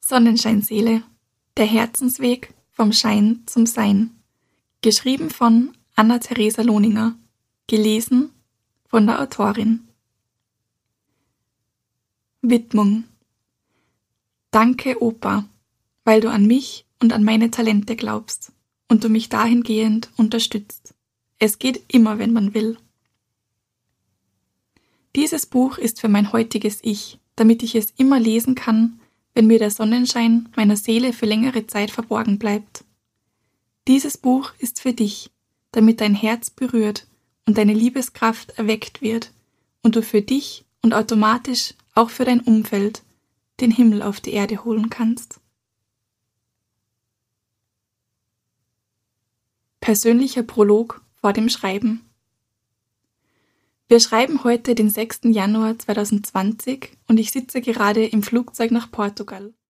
Sonnenscheinseele, der Herzensweg vom Schein zum Sein. Geschrieben von Anna-Theresa Lohninger. Gelesen von der Autorin. Widmung. Danke, Opa, weil du an mich und an meine Talente glaubst und du mich dahingehend unterstützt. Es geht immer, wenn man will. Dieses Buch ist für mein heutiges Ich, damit ich es immer lesen kann, wenn mir der Sonnenschein meiner Seele für längere Zeit verborgen bleibt. Dieses Buch ist für dich, damit dein Herz berührt und deine Liebeskraft erweckt wird und du für dich und automatisch auch für dein Umfeld den Himmel auf die Erde holen kannst. Persönlicher Prolog vor dem Schreiben. Wir schreiben heute den 6. Januar 2020 und ich sitze gerade im Flugzeug nach Portugal.